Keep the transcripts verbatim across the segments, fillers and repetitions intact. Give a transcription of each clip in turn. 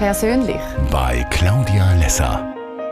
Persönlich bei Claudia Lesser.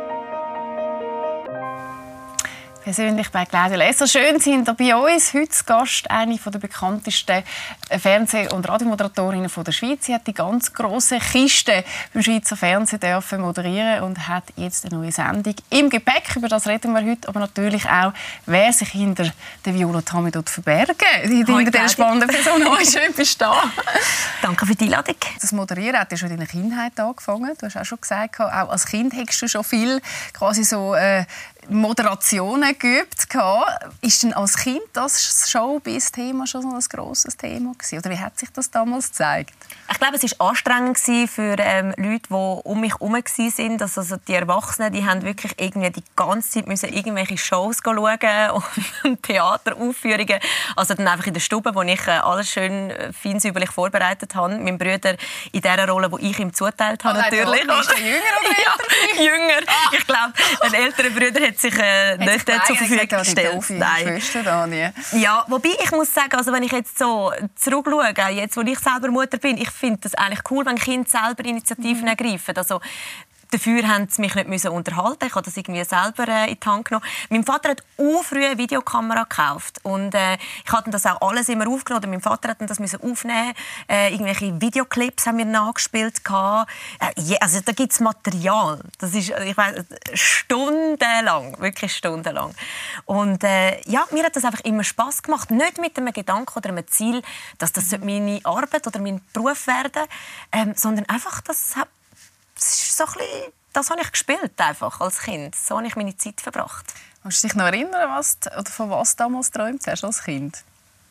Persönlich bei Claudia Lesser. Schön sind ihr bei uns. Heute zu Gast eine der bekanntesten Fernseh- und Radiomoderatorinnen der Schweiz. Sie hat die ganz grosse Kiste beim Schweizer Fernsehen dürfen moderieren und hat jetzt eine neue Sendung im Gepäck. Über das reden wir heute. Aber natürlich auch, wer sich hinter der Viola Tammy dort verbergen. Hinter dieser spannenden Person. Oh, schön, bist du da. Danke für die Einladung. Das Moderieren hat ja schon in der Kindheit angefangen. Du hast auch schon gesagt, auch als Kind hättest du schon viel quasi so äh, Moderationen geübt. Ist denn als Kind das Showbiz-Thema schon so ein grosses Thema gewesen? Oder wie hat sich das damals gezeigt? Ich glaube, es war anstrengend für ähm, Leute, die um mich herum waren. Also die Erwachsenen, die haben wirklich irgendwie die ganze Zeit müssen irgendwelche Shows schauen und Theateraufführungen. Also dann einfach in der Stube, wo ich äh, alles schön äh, fein säuberlich vorbereitet habe. Mein Bruder in der Rolle, die ich ihm zuteilt habe, oh, natürlich. Ist der jünger oder älter? Ja, jünger. Ah. Ich glaube, ein älterer Bruder hat sich äh, nicht sich zur Verfügung gestellt. Nein. Da nie. Ja, wobei ich muss sagen, also wenn ich jetzt so zurückschaue, jetzt wo ich selber Mutter bin, ich finde es eigentlich cool, wenn Kinder selber Initiativen mhm. ergreifen. Also, dafür haben sie mich nicht müssen unterhalten. Ich habe das irgendwie selber äh, in die Hand genommen. Mein Vater hat auch früh eine Videokamera gekauft und äh, ich hatte das auch alles immer aufgenommen. Mein Vater hat das müssen aufnehmen. Äh, irgendwelche Videoclips haben wir nachgespielt. Äh, yeah, also da gibt es Material. Das ist, ich weiss, stundenlang, wirklich stundenlang. Und äh, ja, mir hat das einfach immer Spass gemacht. Nicht mit einem Gedanken oder einem Ziel, dass das mhm. meine Arbeit oder mein Beruf werden, ähm, sondern einfach, das hat Das ist so ein bisschen, das habe ich gespielt einfach als Kind. So habe ich meine Zeit verbracht. Kannst du dich noch erinnern, was, oder von was du damals geträumt hast als Kind?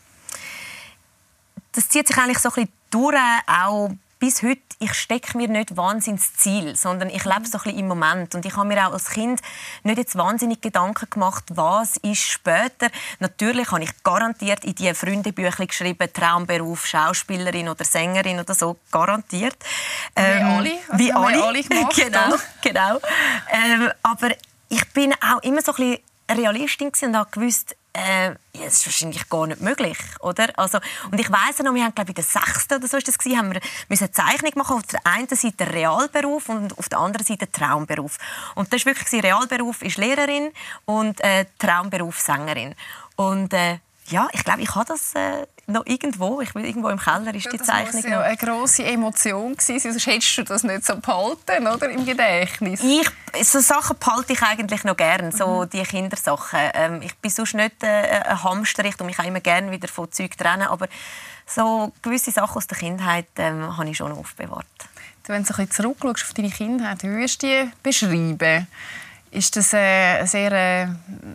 Das zieht sich eigentlich so ein bisschen durch, auch bis heute. Ich stecke mir nicht wahnsinnig Ziel, sondern ich lebe so ein bisschen im Moment. Und ich habe mir auch als Kind nicht jetzt wahnsinnig Gedanken gemacht, was ist später. Natürlich habe ich garantiert in die Freundebücher geschrieben, Traumberuf, Schauspielerin oder Sängerin oder so, garantiert. Wie ähm, alle, also wie alle, alle gemacht, genau, genau. Ähm, aber ich bin auch immer so ein bisschen Realistin und habe gewusst, Äh, ja, das ist wahrscheinlich gar nicht möglich, oder? Also, und ich weiss noch, wir haben, glaube ich, in der sechsten oder so ist das gewesen, haben wir müssen eine Zeichnung machen. Auf der einen Seite Realberuf und auf der anderen Seite Traumberuf. Und das war wirklich, Realberuf ist Lehrerin und äh, Traumberuf Sängerin. Und äh, ja, ich glaube, ich habe das äh, noch irgendwo. Ich will, irgendwo im Keller ist die das Zeichnung. Das muss ja eine grosse Emotion gewesen sein, sonst hättest du das nicht so behalten, oder, im Gedächtnis. Ich, so Sachen behalte ich eigentlich noch gerne, so mhm. die Kindersachen. Ähm, ich bin sonst nicht äh, ein Hamster, ich tue mich auch immer gerne wieder von Zeug trennen, aber so gewisse Sachen aus der Kindheit ähm, habe ich schon aufbewahrt. Wenn du ein bisschen zurückschaust auf deine Kindheit, wie würdest du die beschreiben? Ist das eine sehr äh,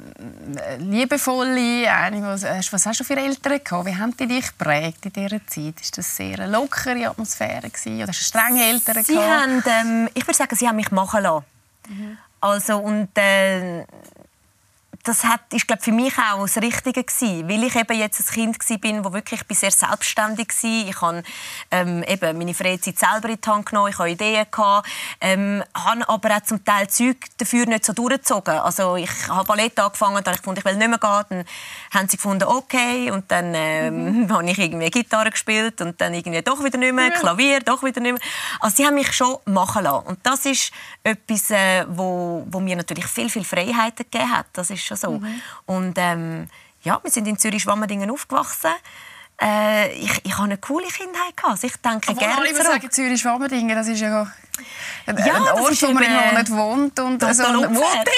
liebevolle, eine, was, was hast du für Eltern gehabt? Wie haben die dich geprägt in dieser Zeit? Ist das sehr eine lockere Atmosphäre gewesen? Oder hast du strenge Eltern sie gehabt? Haben, ähm, ich würde sagen, sie haben mich machen lassen. Mhm. Also, und, äh, das hat, ist, glaube für mich auch das Richtige gewesen, weil ich eben jetzt ein Kind war, das wirklich sehr selbstständig war. Ich habe ähm, eben meine Freizeit selber in die Hand genommen, ich hatte Ideen, gehabt, ähm, habe aber auch zum Teil Zeug dafür nicht so durchgezogen. Also ich habe Ballett angefangen, dann habe ich gefunden, ich will nicht mehr gehen. Dann haben sie gefunden, okay, und dann ähm, mhm. habe ich irgendwie Gitarre gespielt und dann irgendwie doch wieder nicht mehr, Klavier, doch wieder nicht mehr. Also sie haben mich schon machen lassen. Und das ist etwas, äh, wo, wo mir natürlich viel, viel Freiheiten gegeben hat. Das ist schon so. Mhm. Und ähm, ja, wir sind in Zürich-Schwammerdingen aufgewachsen. Äh, ich, ich hatte eine coole Kindheit. Also ich denke aber gerne alle zurück. sagen Zürich-Schwammerdingen, das ist ja ein, ja, ein Ort, wo man immer noch nicht wohnt. Und so Multi,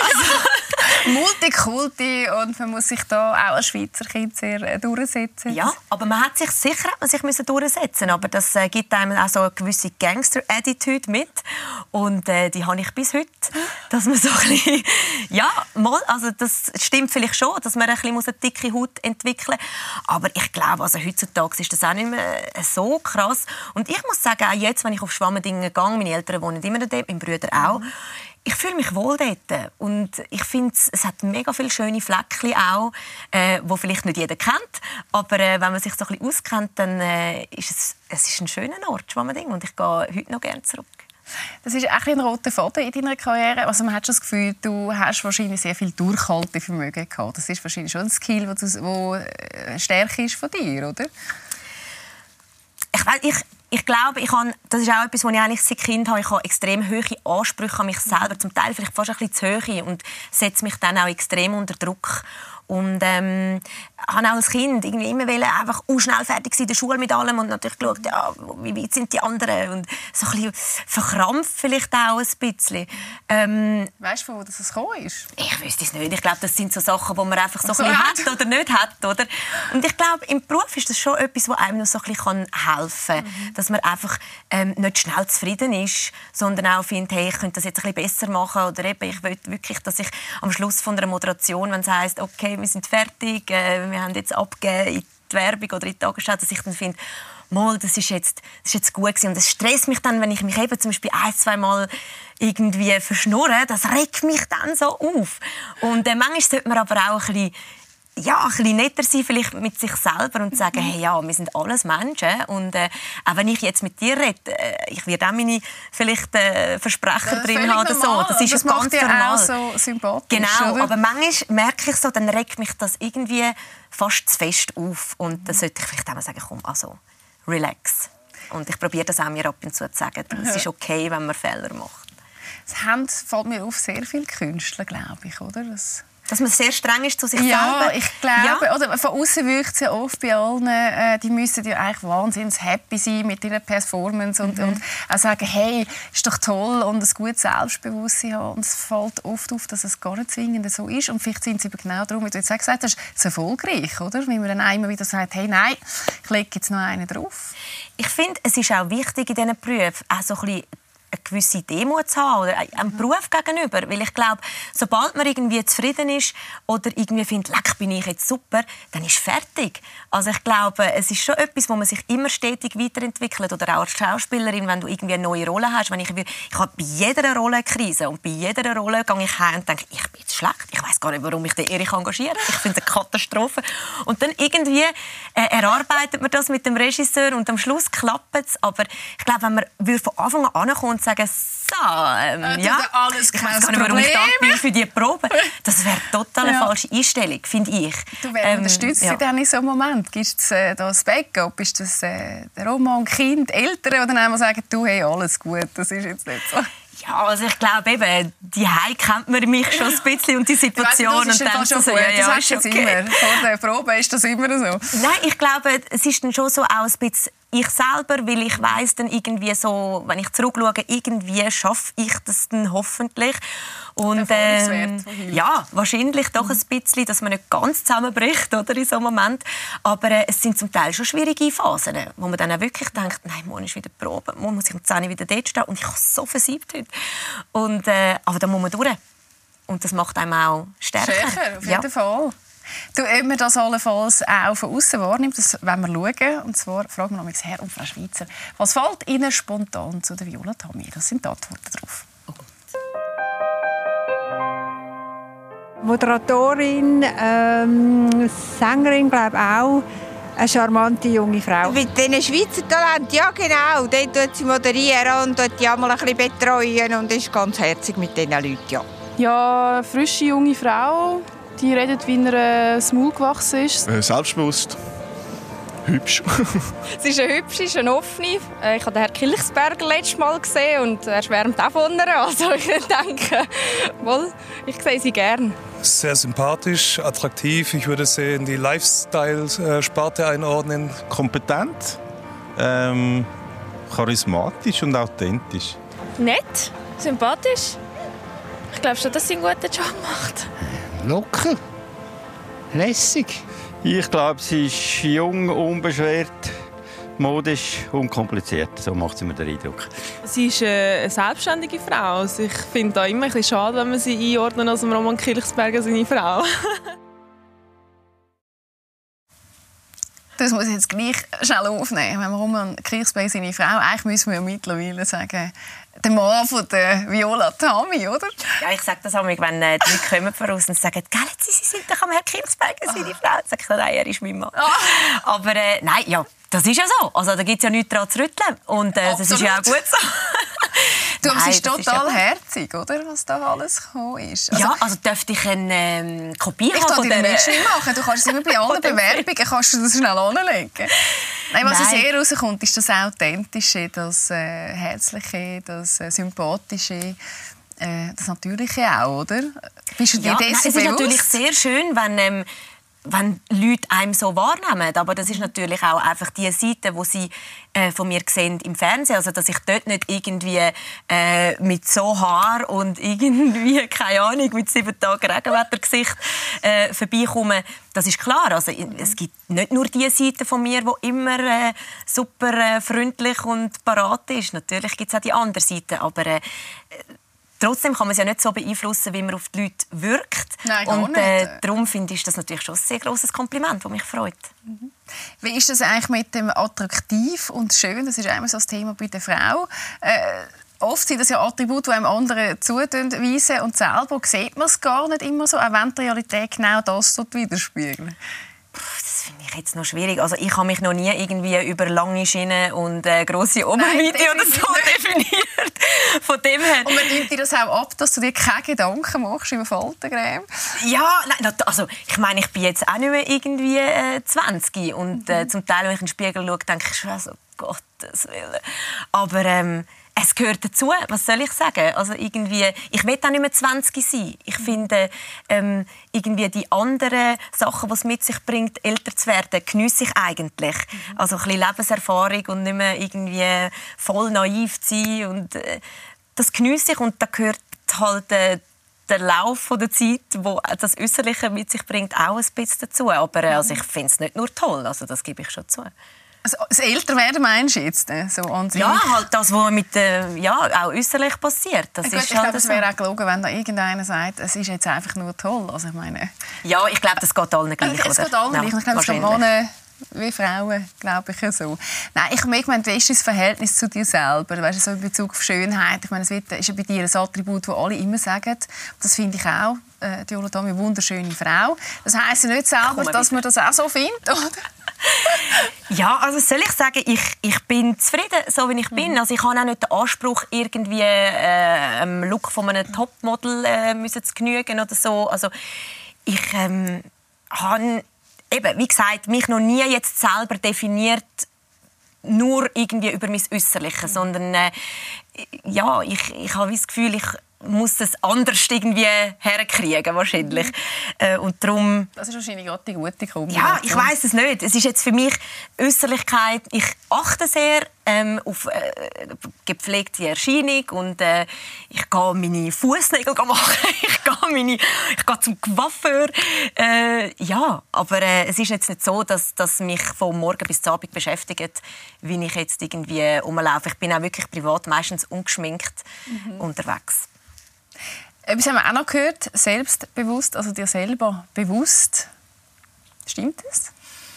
Multikulti, und man muss sich da auch als Schweizer Kind sehr äh, durchsetzen. Ja, aber man hat sich sicher hat man sich müssen durchsetzen. Aber das äh, gibt einem auch so eine gewisse Gangster-Attitude mit. Und äh, die habe ich bis heute. Dass man so ein bisschen, ja, mal, also das stimmt vielleicht schon, dass man ein bisschen eine dicke Haut entwickeln muss. Aber ich glaube, also heutzutage ist das auch nicht mehr so krass. Und ich muss sagen, auch jetzt, wenn ich auf Schwammerdingen gehe, meine Eltern wohnen immer dort, mein Bruder auch, mhm. ich fühle mich wohl dort. Und ich finde, es hat mega viele schöne Fleckchen auch, äh, die vielleicht nicht jeder kennt. Aber äh, wenn man sich so ein bisschen auskennt, dann äh, ist es, es ist ein schöner Ort, Schwammerdingen. Und ich gehe heute noch gerne zurück. Das ist auch ein roter Faden in deiner Karriere. Also man hat schon das Gefühl, du hast wahrscheinlich sehr viel Durchhaltevermögen gehabt. Das ist wahrscheinlich schon ein Skill, das eine Stärke ist von dir, oder? Ich weiß, ich ich glaube, ich habe, das ist auch etwas, was ich eigentlich seit Kind habe. Ich habe extrem hohe Ansprüche an mich selber, zum Teil vielleicht fast ein bisschen zu hoch und setze mich dann auch extrem unter Druck. Und ähm, habe auch als Kind irgendwie immer wollen, einfach schnell fertig sein in der Schule mit allem und natürlich geschaut, ja, wie weit sind die anderen und so ein bisschen verkrampft vielleicht auch ein bisschen. Ähm, weißt du, wo das gekommen ist? Ich wüsste es nicht. Ich glaube, das sind so Sachen, die man einfach so, so ein bisschen hat hat oder nicht hat, oder? Und ich glaube, im Beruf ist das schon etwas, was einem noch so ein bisschen helfen kann, mhm. dass man einfach ähm, nicht schnell zufrieden ist, sondern auch findet, hey, ich könnte das jetzt ein bisschen besser machen oder eben, ich will wirklich, dass ich am Schluss von einer Moderation, wenn es heisst, okay, wir sind fertig, äh, wir haben jetzt abgegeben in die Werbung oder in die Tagesschau, dass ich dann finde, mal, das ist jetzt, das ist jetzt gut gewesen. Und es stresst mich dann, wenn ich mich eben zum Beispiel ein, zwei Mal irgendwie verschnurre, das regt mich dann so auf. Und äh, manchmal sollte man aber auch ein bisschen ja, ein bisschen netter sein vielleicht mit sich selber und sagen, hey, ja, wir sind alles Menschen und äh, auch wenn ich jetzt mit dir rede, äh, ich werde auch meine vielleicht äh, Versprecher ja, drin haben oder so. Das ist das ja ganz normal. Auch so sympathisch, genau, oder? Aber manchmal merke ich so, dann regt mich das irgendwie fast zu fest auf und dann sollte ich vielleicht auch mal sagen, komm, also relax. Und ich probiere das auch mir ab und zu zu sagen. Es ist okay, wenn man Fehler macht. Es haben, fällt mir auf, sehr viele Künstler, glaube ich, oder? Das Dass man sehr streng ist zu sich ja, selber? Ich glaube, ja, oder von außen wirkt es ja oft bei allen, äh, die müssen ja eigentlich wahnsinnig happy sein mit ihrer Performance und, mhm. und auch sagen, hey, ist doch toll und ein gutes Selbstbewusstsein haben. Und es fällt oft auf, dass es gar nicht zwingend so ist. Und vielleicht sind sie aber genau darum, wie du jetzt auch gesagt hast, es erfolgreich, oder? Wenn man dann immer wieder sagt, hey, nein, ich lege jetzt noch einen drauf. Ich finde, es ist auch wichtig in diesen Berufen, auch so ein bisschen eine gewisse Demut zu haben oder einem Beruf gegenüber. Weil ich glaube, sobald man irgendwie zufrieden ist oder irgendwie findet, leck, bin ich jetzt super, dann ist fertig. Also ich glaube, es ist schon etwas, wo man sich immer stetig weiterentwickelt. Oder auch als Schauspielerin, wenn du irgendwie eine neue Rolle hast. Wenn ich, ich habe bei jeder Rolle eine Krise und bei jeder Rolle gehe ich heim und denke, ich bin jetzt schlecht. Ich weiß gar nicht, warum ich den Erich engagiere. Ich finde es eine Katastrophe. Und dann irgendwie äh, erarbeitet man das mit dem Regisseur und am Schluss klappt es. Aber ich glaube, wenn man von Anfang an ankommt und sagen, so, ähm, äh, ja, alles ich weiß gar nicht, warum ich da bin für diese Probe. Das wäre total eine ja. falsche Einstellung, finde ich. Du, wer ähm, unterstützt ja. dich dann in so einem Moment? Gibt es äh, das Backup? Ist das äh, der Roman, Kind, Eltern, die dann einmal sagen, du, hey, alles gut, das ist jetzt nicht so? Ja, also ich glaube eben, die Hause kennt man mich schon ein bisschen und die Situation. Weißt du, das ist und dann schon so, gut. ja, ja, das hast du okay. immer. Vor der Probe ist das immer so. Nein, ich glaube, es ist dann schon so auch ein bisschen ich selber, weil ich weiss dann irgendwie so, wenn ich zurückschaue, irgendwie schaffe ich das dann hoffentlich. Und ähm, ja, wahrscheinlich doch ein bisschen, dass man nicht ganz zusammenbricht oder, in so einem Moment. Aber äh, es sind zum Teil schon schwierige Phasen, wo man dann auch wirklich denkt, nein, morgen ist wieder die Probe, morgen muss ich um zehn Uhr wieder dort stehen und ich habe so versiebt heute. Und, äh, aber da muss man durch. Und das macht einem auch stärker. Stärker, auf jeden ja. Fall. Du, ob man das allenfalls auch von außen wahrnimmt, das wollen wir schauen. Und zwar fragen wir nämlich Herr und Frau Schweizer, was fällt Ihnen spontan zu der Viola Tammy? Das sind die Antworten darauf. Oh. Moderatorin, ähm, Sängerin, glaube ich auch. Eine charmante junge Frau. Mit diesen Schweizer Talenten, ja genau. Dort tut sie moderieren und dort die einmal ein bisschen betreuen und ist ganz herzig mit diesen Leuten, ja. Ja, frische junge Frau. Die redet, wie er äh, Maul gewachsen ist. Äh, selbstbewusst. Hübsch. Sie ist eine hübsche, ist eine offene. Ich habe Herrn Kilchsberger letztes Mal gesehen und er schwärmt auch von ihr. Also ich denke, wohl, ich sehe sie gern. Sehr sympathisch, attraktiv. Ich würde sie in die Lifestyle-Sparte einordnen. Kompetent, ähm, charismatisch und authentisch. Nett, sympathisch. Ich glaube schon, dass sie einen guten Job macht. Locker, lässig. Ich glaube, sie ist jung, unbeschwert, modisch, unkompliziert. So macht sie mir den Eindruck. Sie ist eine selbstständige Frau. Also ich finde es immer ein bisschen schade, wenn man sie einordnet als Roman Kilchsberger seine Frau. Das muss ich jetzt gleich schnell aufnehmen. Wenn wir Roman Kilchsberger seine Frau, eigentlich müssen wir ja mittlerweile sagen, der Mann von der Viola Tammy, oder? Ja, ich sage das auch, wenn äh, die Leute kommen voraus und sagen, «Gell, Sie sind doch am Herrn Kilchsberger, seine Frau.» Dann sage ich, «Nein, er ist mein Mann.» Ah. Aber äh, nein, ja, das ist ja so. Also da gibt es ja nichts daran zu rütteln. Und äh, das ist ja auch gut so. Du, aber Nein, es ist total ist ja herzig, oder, was da alles gekommen ist. Also, ja, also dürfte ich eine ähm, Kopie ich haben von der... Ich machen. Du kannst es immer bei allen Bewerbungen kannst du das schnell anlegen. Nein, was Nein. sehr rauskommt, ist das Authentische, das äh, Herzliche, das äh, Sympathische, äh, das Natürliche auch, oder? Bist du dir Ja, dessen nein, es ist bewusst? natürlich sehr schön, wenn, ähm, wenn Leute einem so wahrnehmen. Aber das ist natürlich auch einfach die Seite, die sie äh, von mir sehen im Fernsehen. Also, dass ich dort nicht irgendwie äh, mit so Haar und irgendwie, keine Ahnung, mit sieben Tagen Regenwettergesicht äh, vorbeikomme. Das ist klar. Also, es gibt nicht nur die Seite von mir, die immer äh, super äh, freundlich und parat ist. Natürlich gibt es auch die andere Seite. Aber äh, trotzdem kann man es ja nicht so beeinflussen, wie man auf die Leute wirkt. Nein, gar und äh, nicht. darum finde ich das natürlich schon ein sehr grosses Kompliment, das mich freut. Mhm. Wie ist das eigentlich mit dem attraktiv und schön? Das ist immer so das Thema bei der Frau. Äh, oft sind das ja Attribute, die einem anderen zuweisen und selber sieht man es gar nicht immer so, auch wenn die Realität genau das widerspiegelt. Das finde ich jetzt noch schwierig. Also ich habe mich noch nie irgendwie über lange Schienen und äh, grosse Oberweite oder so definiert. Von dem her. Und man nimmt dir das auch ab, dass du dir keine Gedanken machst über Faltencreme? Ja, nein, also ich meine, ich bin jetzt auch nicht mehr irgendwie äh, zwanzig und äh, zum Teil, wenn ich in den Spiegel schaue, denke ich schon so, Gottes Willen. Aber ähm, es gehört dazu, was soll ich sagen? Also irgendwie, ich will auch nicht mehr zwanzig sein. Ich finde, ähm, irgendwie die anderen Sachen, die es mit sich bringt, älter zu werden, geniesse ich eigentlich. Mhm. Also ein bisschen Lebenserfahrung und nicht mehr irgendwie voll naiv zu sein. Und, äh, das geniesse ich und da gehört halt äh, der Lauf der Zeit, wo das Äußerliche mit sich bringt, auch ein bisschen dazu. Aber äh, also ich finde es nicht nur toll, also das gebe ich schon zu. Also, das Älterwerden meinst du jetzt? So an sich? Ja, halt das, was mit, äh, ja, auch äußerlich passiert. Das ja, gut, ist ich halt glaube, es so. wäre auch gelogen, wenn da irgendeiner sagt, es ist jetzt einfach nur toll. Also, ich meine, ja, ich glaube, das geht allen gleich. Es geht allen gleich. Ich glaube, es geht Männer wie Frauen, glaube ich, so. Nein, ich meine, wie ist das Verhältnis zu dir selber? Weißt du, so in Bezug auf Schönheit. Ich meine, es ist ja bei dir ein Attribut, das alle immer sagen. Das finde ich auch. Äh, die Olodami, eine wunderschöne Frau. Das heisst ja nicht selber, dass man das auch so findet, oder? Ja, also soll ich sagen, ich, ich bin zufrieden, so wie ich bin. Also ich habe auch nicht den Anspruch, irgendwie äh, dem Look von einem Topmodel äh, müssen zu genügen oder so. Also ich ähm, habe, eben, wie gesagt, mich noch nie jetzt selber definiert, nur irgendwie über mein Äußerliches, sondern äh, ja, ich, ich habe das Gefühl, ich muss es anders irgendwie herkriegen wahrscheinlich. Mhm. Äh, und darum, das ist wahrscheinlich auch die gute Kombination. Ja, ich weiss es nicht. Es ist jetzt für mich Äußerlichkeit. Ich achte sehr ähm, auf äh, gepflegte Erscheinung und äh, ich gehe meine Fußnägel machen. ich gehe meine, ich gehe zum Coiffeur. Äh, ja, aber äh, es ist jetzt nicht so, dass, dass mich von morgen bis zum Abend beschäftigt, wie ich jetzt irgendwie rumlaufe. Ich bin auch wirklich privat meistens ungeschminkt mhm. unterwegs. Etwas haben wir auch noch gehört, selbstbewusst, also dir selber bewusst. Stimmt das?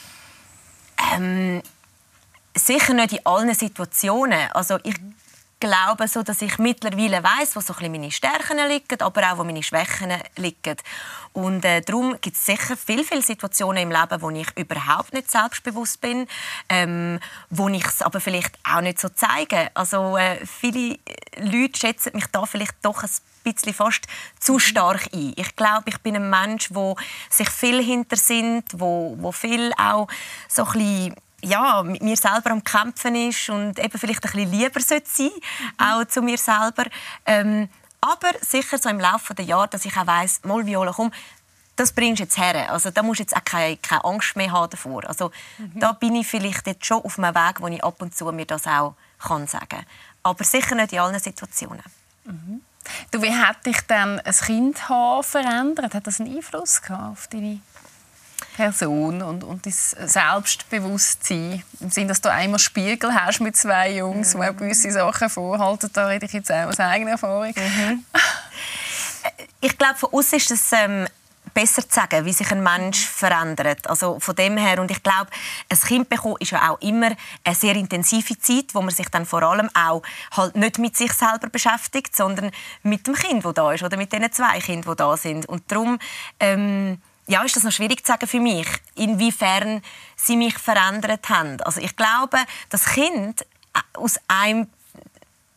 Ähm, sicher nicht in allen Situationen. Also ich glaube, so, dass ich mittlerweile weiss, wo so ein bisschen meine Stärken liegen, aber auch wo meine Schwächen liegen. Und äh, darum gibt es sicher viele, viele Situationen im Leben, wo ich überhaupt nicht selbstbewusst bin, ähm, wo ich es aber vielleicht auch nicht so zeige. Also äh, viele Leute schätzen mich da vielleicht doch ein bisschen fast zu stark ein. Ich glaube, ich bin ein Mensch, wo sich viel hinter sind, wo, wo viel auch so ein bisschen ja, mit mir selber am Kämpfen ist und eben vielleicht ein bisschen lieber sein sollte, mhm. auch zu mir selber. Ähm, aber sicher so im Laufe der Jahre, dass ich auch weiss, mal Viola, komm, das bringst du jetzt her. Also da musst du jetzt auch keine, keine Angst mehr haben davor. Also mhm. da bin ich vielleicht jetzt schon auf einem Weg, wo ich ab und zu mir das auch kann sagen. Aber sicher nicht in allen Situationen. Mhm. Du, wie hat dich dann ein Kind haben verändert? Hat das einen Einfluss gehabt auf deine Person und, und dein Selbstbewusstsein? Im Sinne, dass du einmal Spiegel hast mit zwei Jungs, mhm. die gewisse Sachen vorhalten. Da rede ich jetzt auch aus eigener Erfahrung. Mhm. Ich glaube, von uns ist es ähm, besser zu sagen, wie sich ein Mensch verändert. Also von dem her, und ich glaube, ein Kind bekommen ist ja auch immer eine sehr intensive Zeit, wo man sich dann vor allem auch halt nicht mit sich selber beschäftigt, sondern mit dem Kind, das da ist, oder mit den zwei Kindern, die da sind. Und darum ähm, ja, ist das noch schwierig zu sagen für mich, inwiefern sie mich verändert haben. Also ich glaube, das Kind aus einem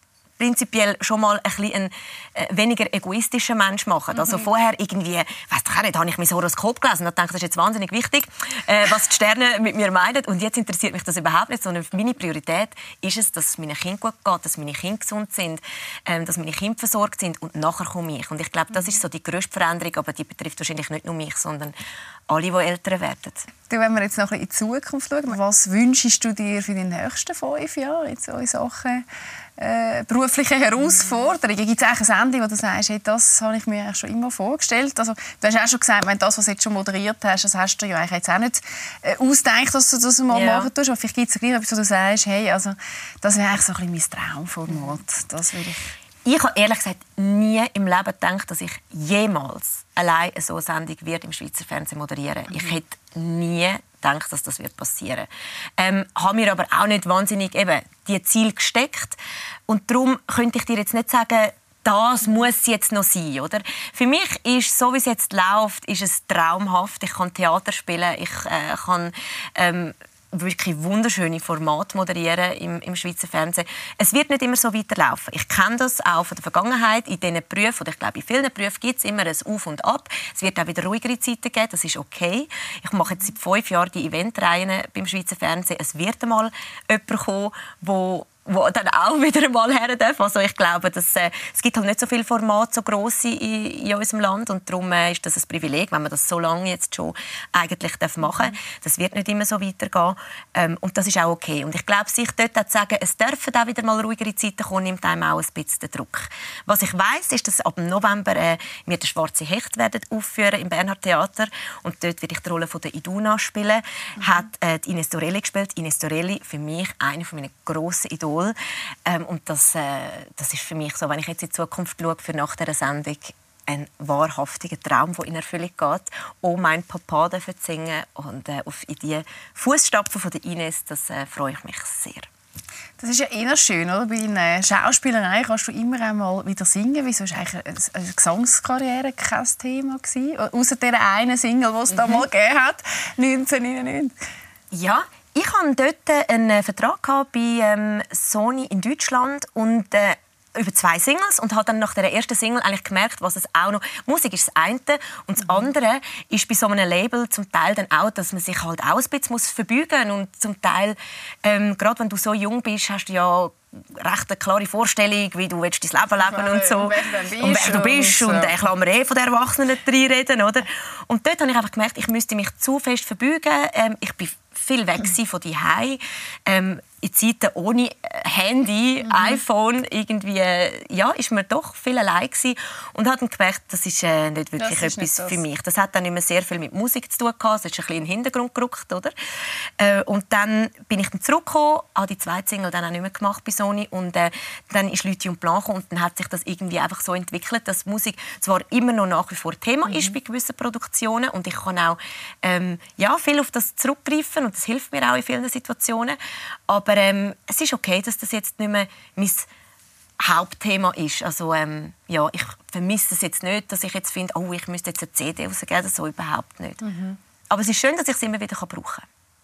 prinzipiell schon mal ein bisschen ein äh, weniger egoistischer Mensch machen. Mhm. Also vorher irgendwie, weiss doch auch nicht, habe ich mein Horoskop gelesen und dachte, das ist jetzt wahnsinnig wichtig, äh, was die Sterne mit mir meinen. Und jetzt interessiert mich das überhaupt nicht, sondern meine Priorität ist es, dass es meinen Kindern gut geht, dass meine Kinder gesund sind, ähm, dass meine Kinder versorgt sind und nachher komme ich. Und ich glaube, das ist so die grösste Veränderung, aber die betrifft wahrscheinlich nicht nur mich, sondern alle, die Älter werden. Du, wenn wir jetzt noch ein bisschen in die Zukunft schauen, was wünschst du dir für die nächsten fünf Jahre jetzt so in Sachen äh, berufliche Herausforderungen? Gibt es eigentlich eine Sendung, wo du sagst, hey, das habe ich mir eigentlich schon immer vorgestellt? Also, du hast auch schon gesagt, wenn das, was du jetzt schon moderiert hast, das hast du ja eigentlich jetzt auch nicht äh, ausgedacht, dass du das mal ja. machen tust. Aber vielleicht gibt es etwas, wo du sagst, hey, also, das wäre eigentlich so ein bisschen mein Traumformat. Das würde ich... Ich habe ehrlich gesagt nie im Leben gedacht, dass ich jemals allein so eine Sendung wird im Schweizer Fernsehen moderieren. Mhm. Ich hätte nie gedacht, dass das wird passieren. Ähm, habe mir aber auch nicht wahnsinnig eben die Ziele gesteckt. Und darum könnte ich dir jetzt nicht sagen, das muss jetzt noch sein, oder? Für mich ist, so wie es jetzt läuft, ist es traumhaft. Ich kann Theater spielen, ich äh, kann ähm, wirklich wunderschöne Formate moderieren im, im Schweizer Fernsehen. Es wird nicht immer so weiterlaufen. Ich kenne das auch von der Vergangenheit. In diesen Berufen, oder ich glaube, in vielen Berufen gibt es immer ein Auf und Ab. Es wird auch wieder ruhigere Zeiten geben, das ist okay. Ich mache jetzt seit fünf Jahren die Eventreihen beim Schweizer Fernsehen. Es wird einmal jemand kommen, der wo dann auch wieder mal her darf. Also ich glaube, dass, äh, es gibt halt nicht so viele Formate, so grosse in, in unserem Land und darum äh, ist das ein Privileg, wenn man das so lange jetzt schon eigentlich darf machen darf. Das wird nicht immer so weitergehen ähm, und das ist auch okay. Und ich glaube, sich dort auch zu sagen, es dürfen auch wieder mal ruhigere Zeiten kommen, nimmt einem auch ein bisschen den Druck. Was ich weiss, ist, dass ab November äh, wir den «Schwarze Hecht» werden aufführen im Bernhard Theater und dort werde ich die Rolle von der Iduna spielen. Mhm. Hat äh, die Ines Dorelli gespielt. Ines Dorelli, für mich eine meiner grossen Idole. Ähm, und das, äh, das ist für mich so, wenn ich jetzt in die Zukunft schaue, für nach dieser Sendung ein wahrhaftiger Traum, der in Erfüllung geht. «Oh, mein Papa» zu singen und äh, auf in die Fußstapfen von der Ines, das äh, freue ich mich sehr. Das ist ja eher schön, oder? Bei einer Schauspielerei kannst du immer einmal wieder singen. Wieso war eigentlich eine Gesangskarriere kein Thema gewesen? Außer dieser einen Single, die es mhm. da mal gegeben hat, neunzehnhundertneunundneunzig. Ja, ich hatte dort einen Vertrag bei ähm, Sony in Deutschland und äh, über zwei Singles und habe dann nach der ersten Single eigentlich gemerkt, was es auch noch... Musik ist das eine und das andere ist bei so einem Label zum Teil dann auch, dass man sich halt auch ein bisschen verbeugen muss und zum Teil, ähm, gerade wenn du so jung bist, hast du ja recht eine klare Vorstellung, wie du dein Leben leben willst und so. Und wer, und wer du bist. Und, und ich lasse mir eh von den Erwachsenen reinreden, oder? Und dort habe ich einfach gemerkt, ich müsste mich zu fest verbeugen. Ähm, ich bin viel weg von zu Hause. Ähm, in Zeiten ohne Handy, mhm. iPhone, irgendwie, ja, ist mir doch viel allein gewesen und habe dann gemerkt, das ist äh, nicht wirklich etwas nicht für mich. Das hat dann nicht mehr sehr viel mit Musik zu tun gehabt, es ist ein bisschen in den Hintergrund gerückt, oder? Äh, und dann bin ich dann zurückgekommen, habe die zweite Single dann auch nicht mehr gemacht bei Sony und äh, dann ist «Lüthi und Blanco» und dann hat sich das irgendwie einfach so entwickelt, dass Musik zwar immer noch nach wie vor Thema mhm. ist bei gewissen Produktionen und ich kann auch ähm, ja, viel auf das zurückgreifen und das hilft mir auch in vielen Situationen, aber ähm, es ist okay, dass das jetzt nicht mehr mein Hauptthema ist. Also, ähm, ja, ich vermisse es jetzt nicht, dass ich jetzt finde, oh, ich müsste jetzt eine C D rausgeben. Das so überhaupt nicht. Mhm. Aber es ist schön, dass ich es immer wieder brauchen kann.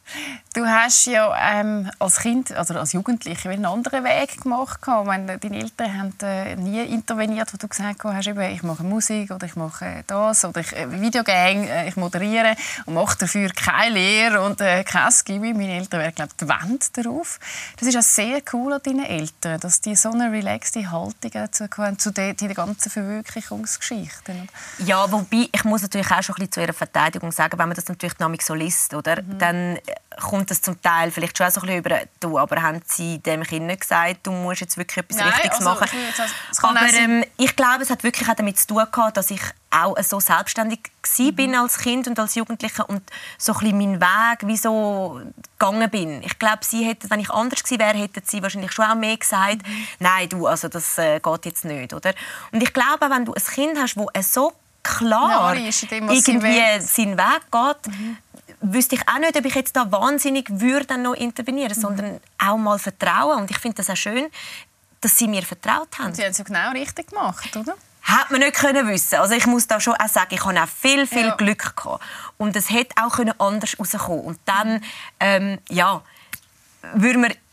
Du hast ja ähm, als Kind, also als Jugendliche, einen anderen Weg gemacht. Meine, deine Eltern haben äh, nie interveniert, wo du gesagt hast, eben, ich mache Musik oder ich mache das oder ich äh, Videogang, äh, ich moderiere und mache dafür keine Lehre und äh, kein Gibi. Meine Eltern wären, glaube ich, die Wand darauf. Das ist auch sehr cool an deinen Eltern, dass die so eine relaxte Haltung dazu haben, zu der, der ganzen Verwirklichungsgeschichte. Ja, wobei, ich muss natürlich auch schon ein bisschen zu ihrer Verteidigung sagen, wenn man das natürlich dynamisch so liest, oder? Mhm. Dann kommt das zum Teil vielleicht schon so ein bisschen über «Du, aber haben sie dem Kind nicht gesagt, du musst jetzt wirklich etwas Nein, Richtiges also, machen?» ich Aber ähm, ich glaube, es hat wirklich auch damit zu tun gehabt, dass ich auch so selbstständig war bin als Kind und als Jugendliche und so ein bisschen meinen Weg wie so gegangen bin. Ich glaube, sie hätte, wenn ich anders gewesen wäre, hätten sie wahrscheinlich schon auch mehr gesagt, mhm. «Nein, du, also das äh, geht jetzt nicht.» Oder? Und ich glaube, wenn du ein Kind hast, das so klar ja, irgendwie seinen Weg geht, mhm. wüsste ich auch nicht, ob ich jetzt da wahnsinnig würde dann noch intervenieren, mhm. sondern auch mal vertrauen. Und ich finde das auch schön, dass sie mir vertraut haben. Und sie haben es ja genau richtig gemacht, oder? Hätte man nicht können wissen. Also ich muss da schon auch sagen, ich hatte auch viel, viel ja. Glück gehabt. Und es hätte auch anders rauskommen. Und dann, ähm, ja, würde man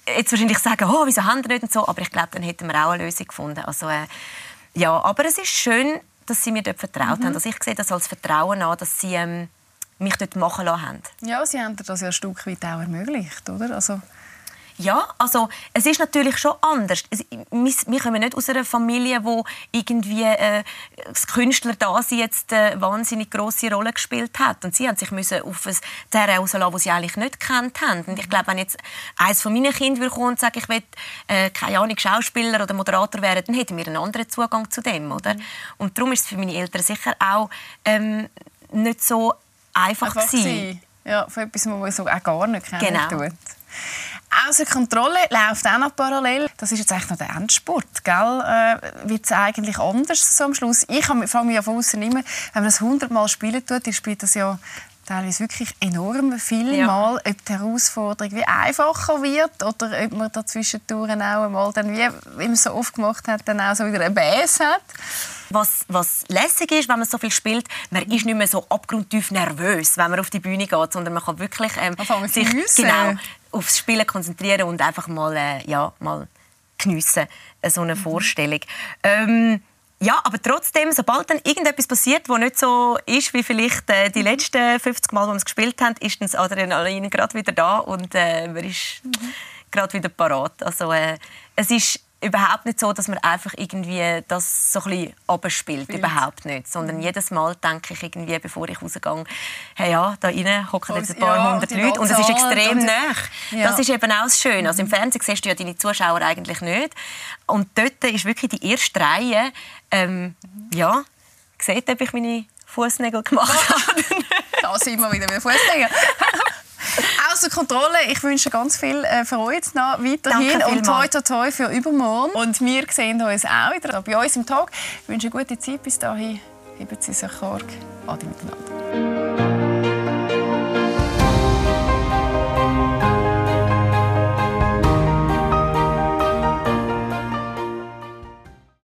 jetzt wahrscheinlich sagen, oh, wieso haben wir nicht und so, aber ich glaube, dann hätten wir auch eine Lösung gefunden. Also, äh, ja, aber es ist schön, dass sie mir dort vertraut mhm. haben. Also ich sehe das als Vertrauen an, dass sie ähm, mich dort machen lassen haben. Ja, sie haben das ja ein Stück weit auch ermöglicht, oder? Also ja, also es ist natürlich schon anders. Wir kommen nicht aus einer Familie, wo irgendwie äh, das Künstlerdasein jetzt eine wahnsinnig grosse Rolle gespielt hat. Und sie haben sich müssen auf ein Terrain rauslassen, das sie eigentlich nicht gekannt haben. Und ich glaube, wenn jetzt eines von meinen Kindern kommt und sagt, ich will äh, keine Ahnung, Schauspieler oder Moderator werden, dann hätten wir einen anderen Zugang zu dem, oder? Mhm. Und darum ist es für meine Eltern sicher auch ähm, nicht so einfach, einfach gewesen. Ja, von etwas, was man so auch gar nicht kennen genau. tut. Außer Kontrolle läuft auch noch parallel. Das ist jetzt eigentlich noch der Endspurt, gell? Äh, wird es eigentlich anders so am Schluss? Ich fange mich ja von außen immer, wenn man das hundertmal spielen tut, dann spielt das ja teilweise wirklich enorm viele ja. Mal, ob die Herausforderung wie einfacher wird oder ob man dazwischen auch einmal dann, wie, wie man es so oft gemacht hat, dann auch so wieder eine Bass hat. Was, was lässig ist, wenn man so viel spielt, man ist nicht mehr so abgrundtief nervös, wenn man auf die Bühne geht, sondern man kann wirklich ähm, sich genau aufs Spielen konzentrieren und einfach mal, äh, ja, mal geniessen, äh, so eine mhm. Vorstellung. Ähm, ja, aber trotzdem, sobald dann irgendetwas passiert, was nicht so ist wie vielleicht äh, die letzten fünfzig Mal, die wir es gespielt haben, ist das Adrenalin gerade wieder da und äh, man ist mhm. gerade wieder parat. Also äh, es ist überhaupt nicht so, dass man einfach irgendwie das so ein bisschen abspielt. Überhaupt nicht. Sondern jedes Mal denke ich irgendwie, bevor ich rausgehe, hey, ja, da rein hocken jetzt ein paar ja, hundert Leute und es ist extrem nah. Ja. Das ist eben auch das Schöne. Also im Fernsehen siehst du ja deine Zuschauer eigentlich nicht. Und dort ist wirklich die erste Reihe, ähm, ja, seht, ob ich meine Fußnägel gemacht habe. Da sind wir wieder mit Fußnägeln. Außer Kontrolle. Ich wünsche ganz viel Freude noch weiterhin und toi toi toi für übermorgen. Und wir sehen uns auch wieder bei uns im Tag. Ich wünsche eine gute Zeit bis dahin. Heben Sie sich Sorge. Ade miteinander.